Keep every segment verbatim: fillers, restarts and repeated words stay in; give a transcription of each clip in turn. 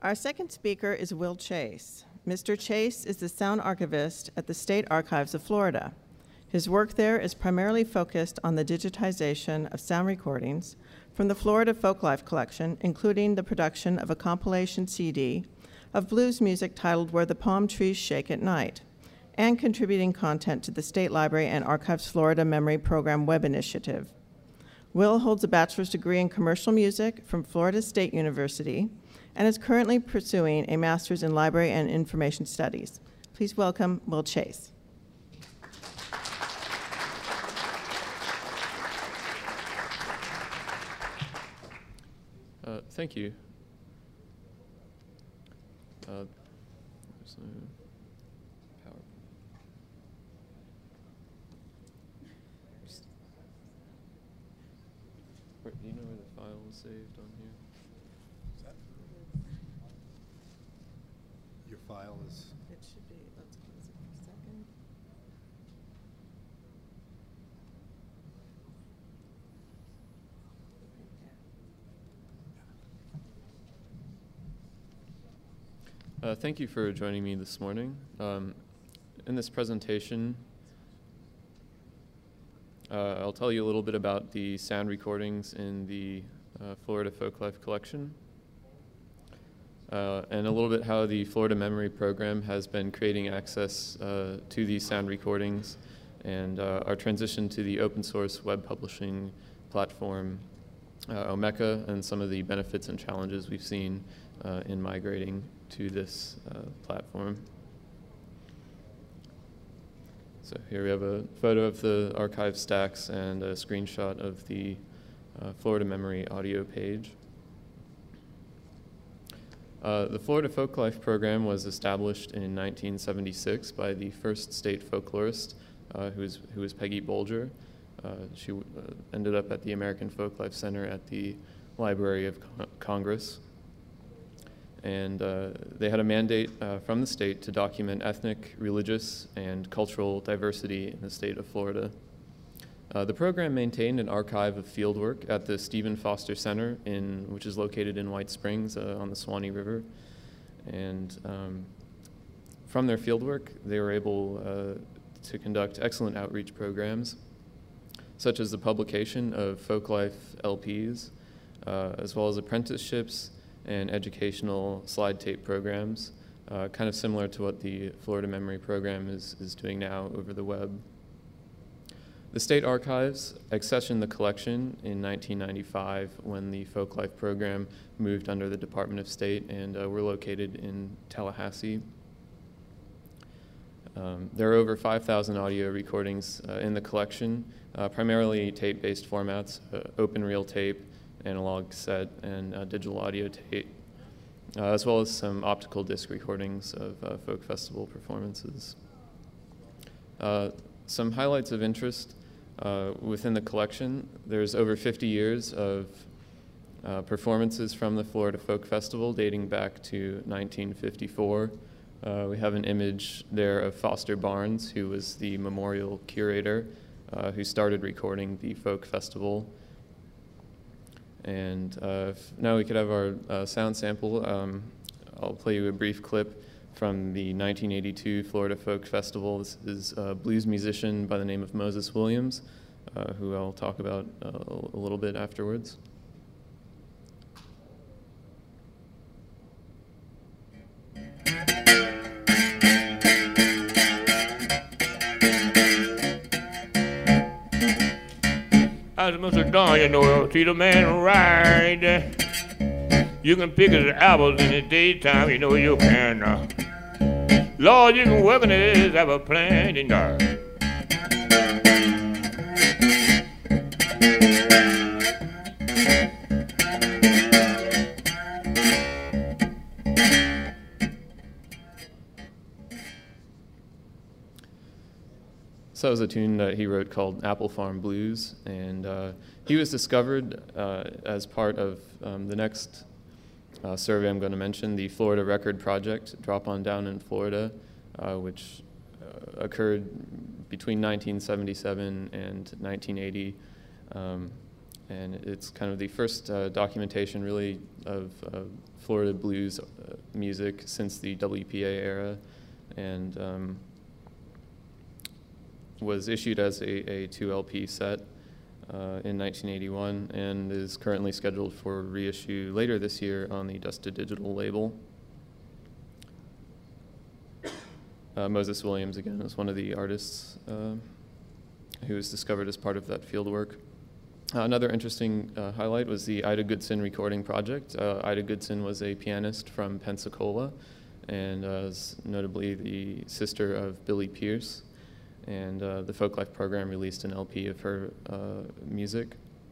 Our second speaker is Will Chase. Mister Chase is the sound archivist at the State Archives of Florida. His work there is primarily focused on the digitization of sound recordings from the Florida Folklife Collection, including the production of a compilation C D of blues music titled Where the Palm Trees Shake at Night, and contributing content to the State Library and Archives Florida Memory Program web initiative. Will holds a bachelor's degree in commercial music from Florida State University and is currently pursuing a master's in library and information studies. Please welcome Will Chase. Uh, thank you. Uh, there's no power. Where, do you know where the file is saved on here? Is that your file is? It should be, let's close it for a second. Uh, thank you for joining me this morning. Um, in this presentation, uh, I'll tell you a little bit about the sound recordings in the uh, Florida Folklife Collection, uh, and a little bit how the Florida Memory Program has been creating access uh, to these sound recordings, and uh, our transition to the open source web publishing platform, uh, Omeka, and some of the benefits and challenges we've seen uh, in migrating to this uh, platform. So here we have a photo of the archive stacks and a screenshot of the uh, Florida Memory audio page. Uh, the Florida Folklife Program was established in nineteen seventy-six by the first state folklorist, uh, who, was, who was Peggy Bolger. Uh, she uh, ended up at the American Folklife Center at the Library of Con- Congress. And uh, they had a mandate uh, from the state to document ethnic, religious, and cultural diversity in the state of Florida. Uh, the program maintained an archive of fieldwork at the Stephen Foster Center, in, which is located in White Springs uh, on the Suwannee River. And um, from their fieldwork, they were able uh, to conduct excellent outreach programs, such as the publication of Folklife L Ps, uh, as well as apprenticeships and educational slide tape programs, uh, kind of similar to what the Florida Memory Program is, is doing now over the web. The State Archives accessioned the collection in nineteen ninety-five when the Folklife Program moved under the Department of State, and uh, we're located in Tallahassee. Um, there are over five thousand audio recordings uh, in the collection, uh, primarily tape-based formats, uh, open reel tape, analog cassette, and uh, digital audio tape, uh, as well as some optical disc recordings of uh, folk festival performances. Uh, some highlights of interest uh, within the collection: there's over fifty years of uh, performances from the Florida Folk Festival dating back to nineteen fifty-four. Uh, we have an image there of Foster Barnes, who was the memorial curator uh, who started recording the folk festival. And uh, now we could have our uh, sound sample. Um, I'll play you a brief clip from the nineteen eighty-two Florida Folk Festival. This is a blues musician by the name of Moses Williams, uh, who I'll talk about uh, a little bit afterwards. As Mister Don, you know, see the man ride. You can pick his apples in the daytime, you know you can. Uh, Lord, you can work on his apple plant in dark. So that was a tune that he wrote called Apple Farm Blues, and uh, he was discovered uh, as part of um, the next uh, survey I'm going to mention, the Florida Record Project, Drop On Down in Florida, uh, which uh, occurred between nineteen seventy-seven and nineteen eighty. Um, and it's kind of the first uh, documentation really of uh, Florida blues uh, music since the W P A era, and um, was issued as a, a two L P set uh, in nineteen eighty-one, and is currently scheduled for reissue later this year on the Dust to Digital label. Uh, Moses Williams, again, is one of the artists uh, who was discovered as part of that field work. Uh, another interesting uh, highlight was the Ida Goodson recording project. Uh, Ida Goodson was a pianist from Pensacola, and uh, is notably the sister of Billy Pierce. And uh, the Folklife program released an L P of her uh, music.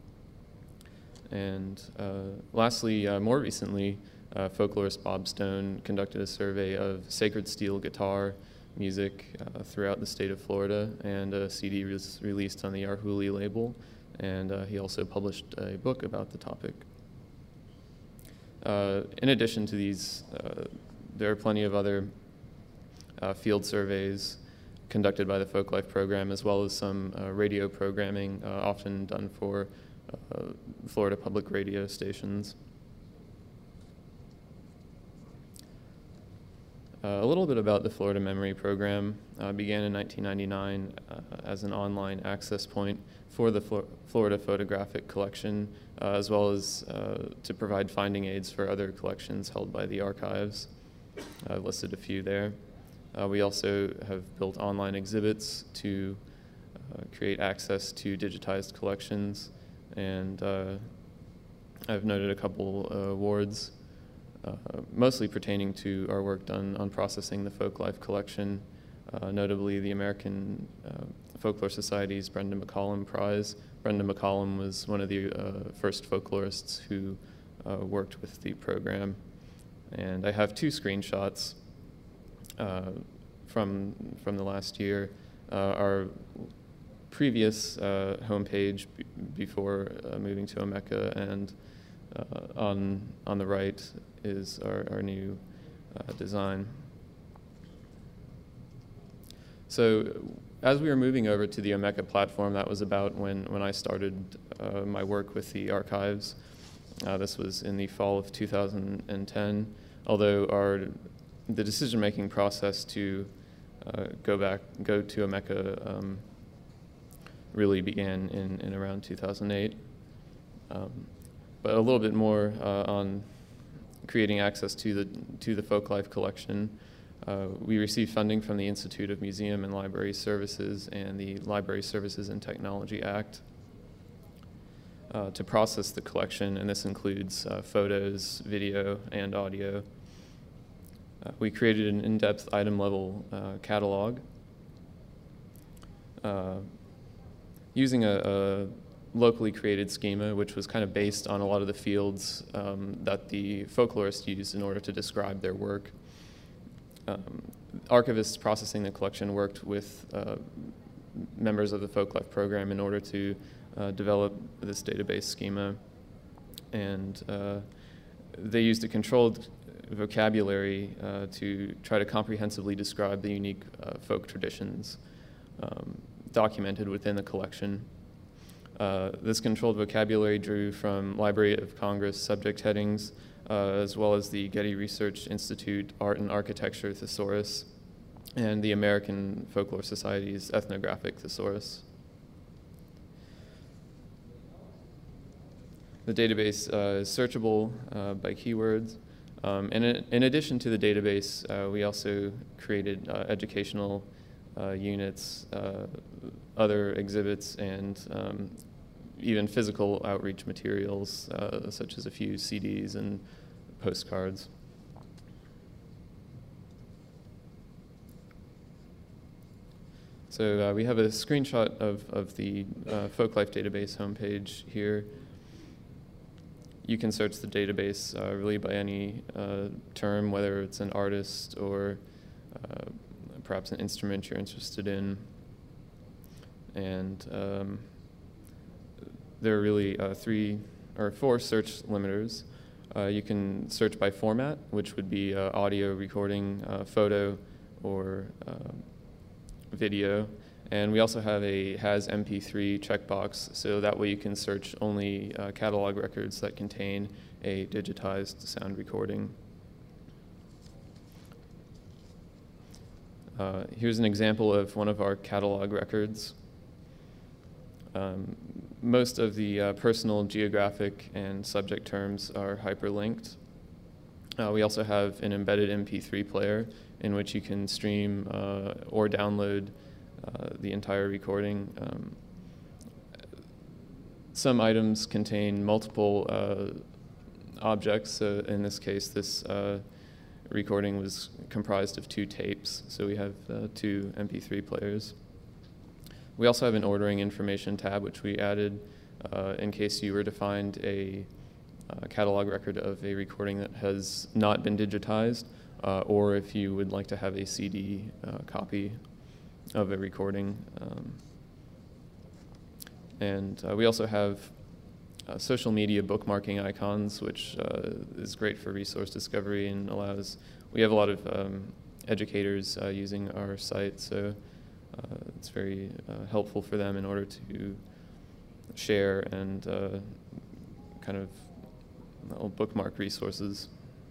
And uh, lastly, uh, more recently, uh, folklorist Bob Stone conducted a survey of sacred steel guitar music uh, throughout the state of Florida, and a C D was released on the Arhoolie label, and uh, he also published a book about the topic. Uh, in addition to these, uh, there are plenty of other uh, field surveys conducted by the Folklife program, as well as some uh, radio programming, uh, often done for uh, Florida public radio stations. Uh, a little bit about the Florida Memory Program. Uh, began in nineteen ninety-nine uh, as an online access point for the Flo- Florida Photographic Collection, uh, as well as uh, to provide finding aids for other collections held by the archives. I've listed a few there. Uh, we also have built online exhibits to uh, create access to digitized collections, and uh, I've noted a couple uh, awards, uh, mostly pertaining to our work done on processing the Folklife collection, uh, notably the American uh, Folklore Society's Brenda McCollum Prize. Brenda McCollum was one of the uh, first folklorists who uh, worked with the program. And I have two screenshots uh, from from the last year. Uh, our previous uh, homepage b- before uh, moving to Omeka, and uh, on on the right is our, our new uh, design. So as we were moving over to the Omeka platform, that was about when, when I started uh, my work with the archives. Uh, this was in the fall of two thousand ten, although our the decision-making process to uh, go back, go to Omeka um, really began in, in around two thousand eight. Um, but a little bit more uh, on creating access to the to the Folklife collection. Uh, we received funding from the Institute of Museum and Library Services and the Library Services and Technology Act uh, to process the collection, and this includes uh, photos, video, and audio. Uh, we created an in-depth item-level uh, catalog uh, using a, a locally created schema, which was kind of based on a lot of the fields um, that the folklorists used in order to describe their work. Um, archivists processing the collection worked with uh, members of the Folklife program in order to uh, develop this database schema, and uh, they used a controlled vocabulary uh, to try to comprehensively describe the unique uh, folk traditions um, documented within the collection. Uh, this controlled vocabulary drew from Library of Congress subject headings, Uh, as well as the Getty Research Institute Art and Architecture Thesaurus and the American Folklore Society's Ethnographic Thesaurus. The database uh, is searchable uh, by keywords. Um, and in, in addition to the database, uh, we also created uh, educational uh, units, uh, other exhibits, and um, even physical outreach materials, uh, such as a few C Ds and postcards. So uh, we have a screenshot of, of the uh, Folklife database homepage here. You can search the database uh, really by any uh, term, whether it's an artist or uh, perhaps an instrument you're interested in. And um, there are really uh, three or four search limiters. Uh, you can search by format, which would be uh, audio, recording, uh, photo, or uh, video. And we also have a has M P three checkbox, so that way you can search only uh, catalog records that contain a digitized sound recording. Uh, here's an example of one of our catalog records. Um, most of the uh, personal, geographic, and subject terms are hyperlinked. Uh, we also have an embedded M P three player in which you can stream uh, or download uh, the entire recording. Um, some items contain multiple uh, objects, so in this case, this uh, recording was comprised of two tapes, so we have uh, two M P three players. We also have an ordering information tab, which we added uh, in case you were to find a uh, catalog record of a recording that has not been digitized, uh, or if you would like to have a C D uh, copy of a recording. Um, and uh, we also have uh, social media bookmarking icons, which uh, is great for resource discovery and allows, we have a lot of um, educators uh, using our site, so uh, it's very uh, helpful for them in order to share and uh, kind of well, bookmark resources.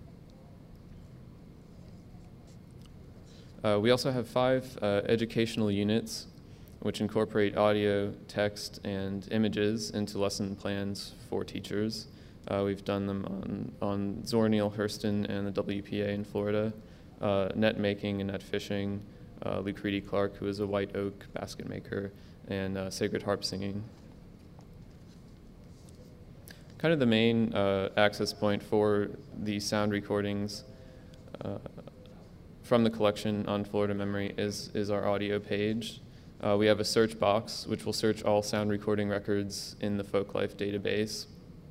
Uh, we also have five uh, educational units which incorporate audio, text, and images into lesson plans for teachers. Uh, we've done them on, on Zora Neale Hurston and the W P A in Florida, uh, net making and net fishing, uh, Lucretia Clark, who is a white oak basket maker, and uh, sacred harp singing. Kind of the main uh, access point for the sound recordings uh, from the collection on Florida Memory is, is our audio page. Uh, we have a search box which will search all sound recording records in the Folklife database,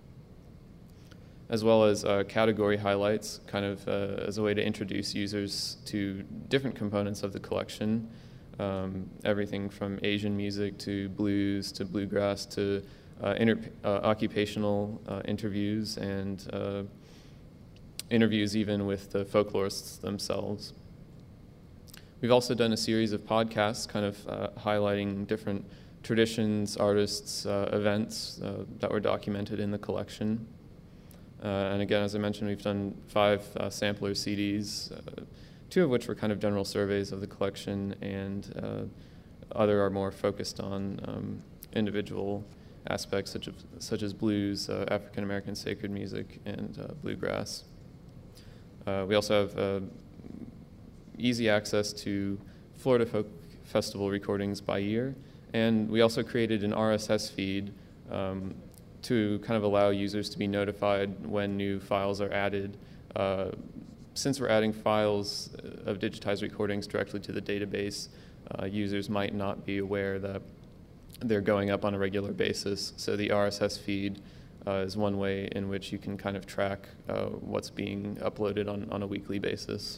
as well as uh, category highlights, kind of uh, as a way to introduce users to different components of the collection, um, everything from Asian music to blues to bluegrass to uh, inter uh, occupational uh, interviews and uh, interviews even with the folklorists themselves. We've also done a series of podcasts kind of uh, highlighting different traditions, artists, uh, events uh, that were documented in the collection. Uh, and again, as I mentioned, we've done five uh, sampler C Ds, uh, two of which were kind of general surveys of the collection, and uh, other are more focused on um, individual aspects such as, such as blues, uh, African American sacred music, and uh, bluegrass. Uh, we also have uh, easy access to Florida Folk Festival recordings by year, and we also created an R S S feed um, to kind of allow users to be notified when new files are added. Uh, since we're adding files of digitized recordings directly to the database, uh, users might not be aware that they're going up on a regular basis, so the R S S feed uh, is one way in which you can kind of track uh, what's being uploaded on, on a weekly basis.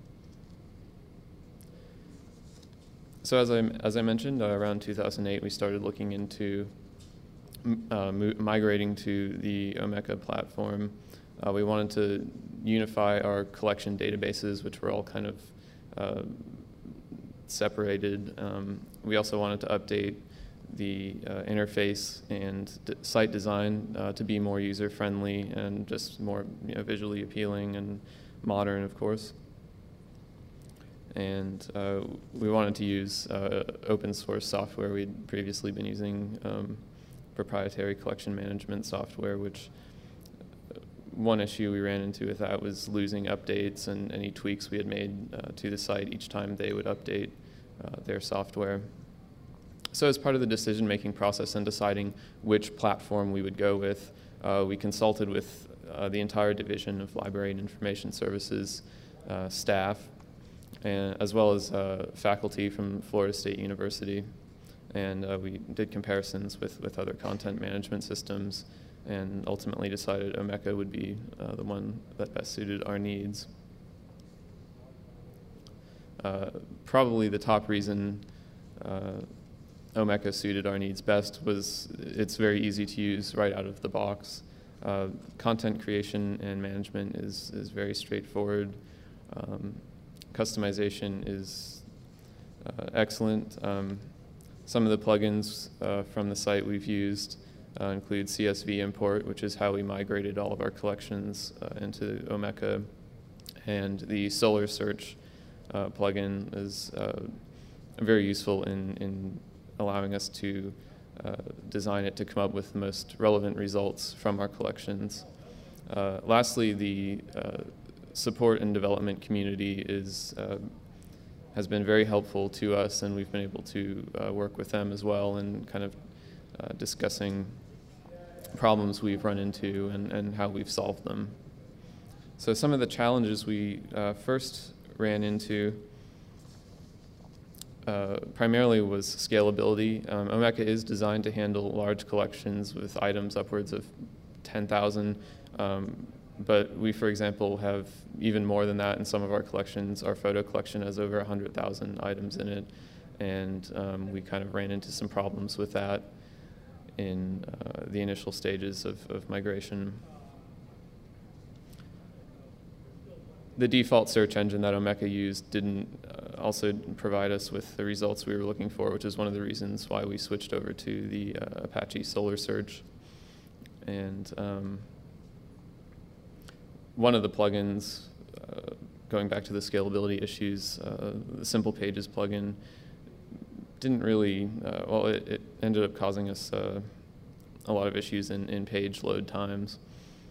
So as I, as I mentioned, uh, around two thousand eight, we started looking into uh, migrating to the Omeka platform. Uh, we wanted to unify our collection databases, which were all kind of uh, separated. Um, we also wanted to update the uh, interface and d site design uh, to be more user-friendly and just more, you know, visually appealing and modern, of course. And uh, we wanted to use uh, open source software. We'd previously been using um, proprietary collection management software, which uh, one issue we ran into with that was losing updates and any tweaks we had made uh, to the site each time they would update uh, their software. So as part of the decision-making process and deciding which platform we would go with, uh, we consulted with uh, the entire division of Library and Information Services uh, staff, and as well as uh, faculty from Florida State University. And uh, we did comparisons with, with other content management systems and ultimately decided Omeka would be uh, the one that best suited our needs. Uh, probably the top reason uh, Omeka suited our needs best was it's very easy to use right out of the box. Uh, content creation and management is, is very straightforward. Um, Customization is uh, excellent. Um, some of the plugins uh, from the site we've used uh, include C S V import, which is how we migrated all of our collections uh, into Omeka, and the Solar Search uh, plugin is uh, very useful in, in allowing us to uh, design it to come up with the most relevant results from our collections. Uh, lastly, the uh, support and development community is uh, has been very helpful to us, and we've been able to uh, work with them as well and kind of uh, discussing problems we've run into and, and how we've solved them. So some of the challenges we uh, first ran into uh, primarily was scalability. Um, Omeka is designed to handle large collections with items upwards of ten thousand, um, but we, for example, have even more than that in some of our collections. Our photo collection has over one hundred thousand items in it, and um, we kind of ran into some problems with that in uh, the initial stages of, of migration. The default search engine that Omeka used didn't uh, also provide us with the results we were looking for, which is one of the reasons why we switched over to the uh, Apache Solr Search. And um, one of the plugins, uh, going back to the scalability issues, uh, the Simple Pages plugin didn't really, uh, well, it, it ended up causing us uh, a lot of issues in, in page load times.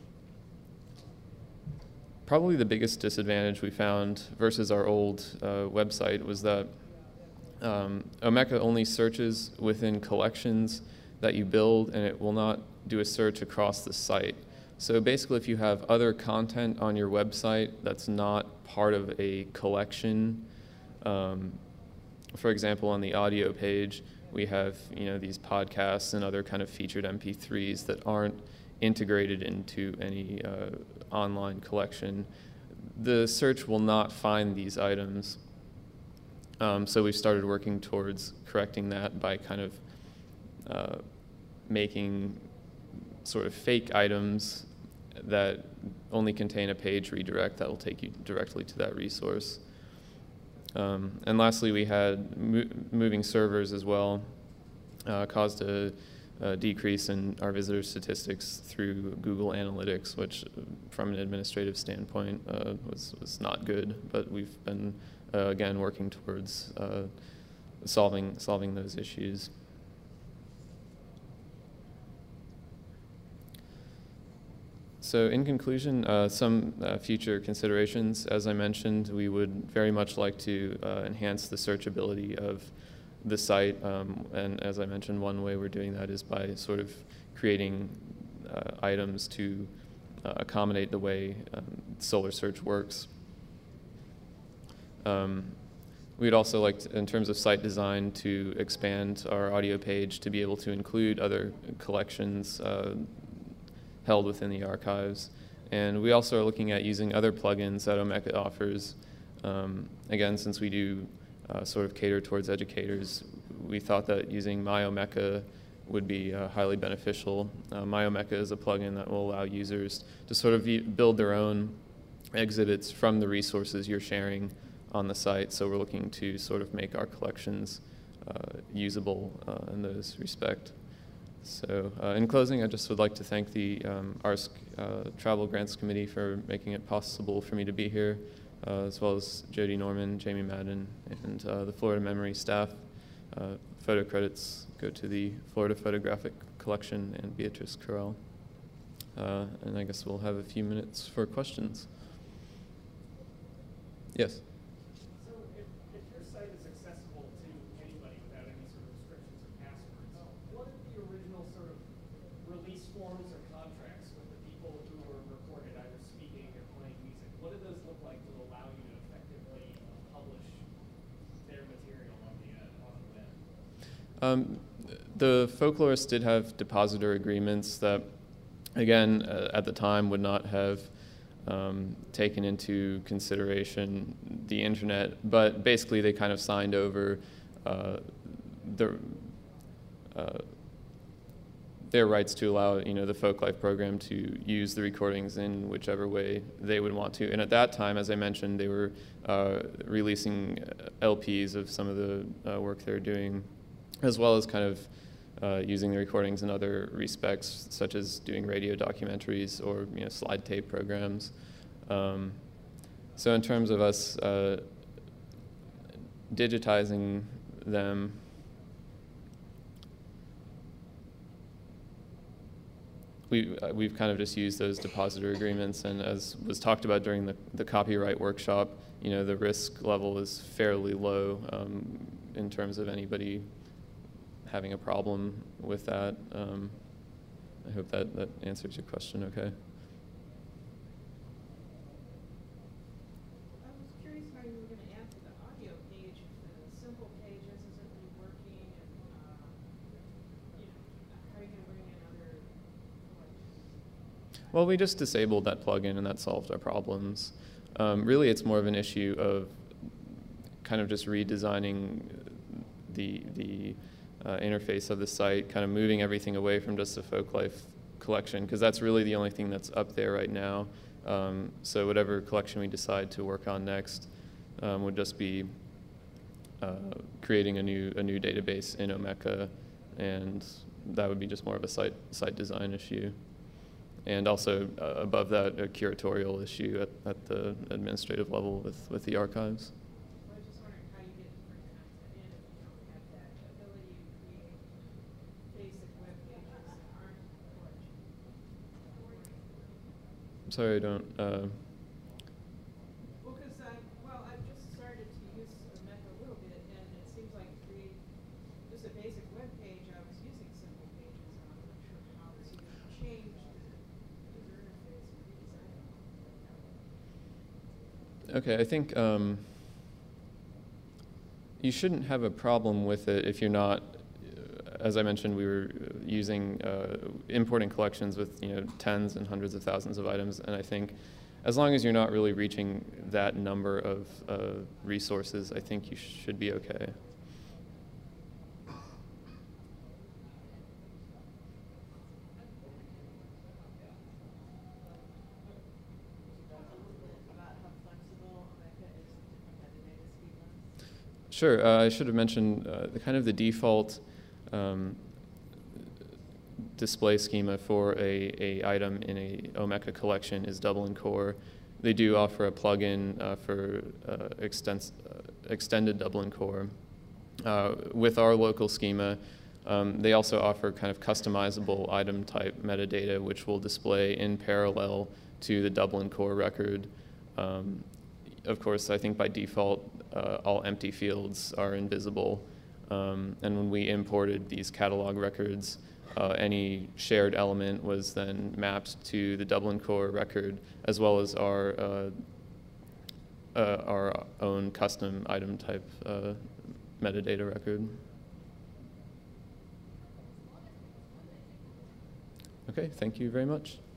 Probably the biggest disadvantage we found versus our old uh, website was that um, Omeka only searches within collections that you build, and it will not do a search across the site. So basically, if you have other content on your website that's not part of a collection, um, for example, on the audio page, we have you know these podcasts and other kind of featured M P threes that aren't integrated into any uh, online collection. The search will not find these items. Um, so we started working towards correcting that by kind of uh, making sort of fake items that only contain a page redirect that will take you directly to that resource. Um, and lastly, we had mo moving servers as well, uh, caused a, a decrease in our visitor statistics through Google Analytics, which from an administrative standpoint uh, was, was not good, but we've been, uh, again, working towards uh, solving, solving those issues. So in conclusion, uh, some uh, future considerations. As I mentioned, we would very much like to uh, enhance the searchability of the site. Um, and as I mentioned, one way we're doing that is by sort of creating uh, items to uh, accommodate the way um, Solr Search works. Um, we'd also like, to, in terms of site design, to expand our audio page to be able to include other collections uh, held within the archives. And we also are looking at using other plugins that Omeka offers. Um, again, since we do uh, sort of cater towards educators, we thought that using MyOmeka would be uh, highly beneficial. Uh, MyOmeka is a plugin that will allow users to sort of build their own exhibits from the resources you're sharing on the site. So we're looking to sort of make our collections uh, usable uh, in those respects. So uh, in closing, I just would like to thank the um, A R S C uh, Travel Grants Committee for making it possible for me to be here, uh, as well as Jody Norman, Jamie Madden, and uh, the Florida Memory staff. Uh, photo credits go to the Florida Photographic Collection and Beatrice Corral. Uh, and I guess we'll have a few minutes for questions. Yes? Um, the folklorists did have depositor agreements that, again, uh, at the time would not have um, taken into consideration the internet, but basically they kind of signed over uh, the, uh, their rights to allow you know, the Folklife program to use the recordings in whichever way they would want to. And at that time, as I mentioned, they were uh, releasing L Ps of some of the uh, work they were doing, as well as kind of uh, using the recordings in other respects, such as doing radio documentaries or you know, slide tape programs. Um, so in terms of us uh, digitizing them. We, uh, we've kind of just used those depositor agreements, and as was talked about during the, the copyright workshop, you know, the risk level is fairly low um, in terms of anybody having a problem with that. Um, I hope that, that answers your question okay. I was curious how you were going to add to the audio page if the simple page isn't really working, and uh, you know, how are you going to bring in other collections? Well, we just disabled that plugin and that solved our problems. Um, really, it's more of an issue of kind of just redesigning the, the uh, interface of the site, kind of moving everything away from just the Folklife collection, because that's really the only thing that's up there right now. Um, so whatever collection we decide to work on next um, would just be uh, creating a new a new database in Omeka, and that would be just more of a site site design issue. And also uh, above that, a curatorial issue at, at the administrative level with, with the archives. I was just wondering how you get different content in if you don't have that ability to create basic web pages that aren't collections. I'm sorry, I don't. Uh, Well, because I, well, I've just started to use Omeka a little bit, and it seems like to create just a basic web page, I was using simple pages, and I'm not sure how to change the user interface and redesign it. okay, I think um, you shouldn't have a problem with it if you're not. As I mentioned, we were using uh, importing collections with you know tens and hundreds of thousands of items, and I think as long as you're not really reaching that number of uh, resources, I think you should be okay. Sure, uh, I should have mentioned uh, the kind of the default um, display schema for a, a item in a Omeka collection is Dublin Core. They do offer a plugin uh, for uh, extens uh, extended Dublin Core. Uh, with our local schema, um, they also offer kind of customizable item type metadata, which will display in parallel to the Dublin Core record. Um, of course, I think by default, uh, all empty fields are invisible. Um, and when we imported these catalog records, uh, any shared element was then mapped to the Dublin Core record, as well as our uh, uh, our own custom item type uh, metadata record. Okay, thank you very much.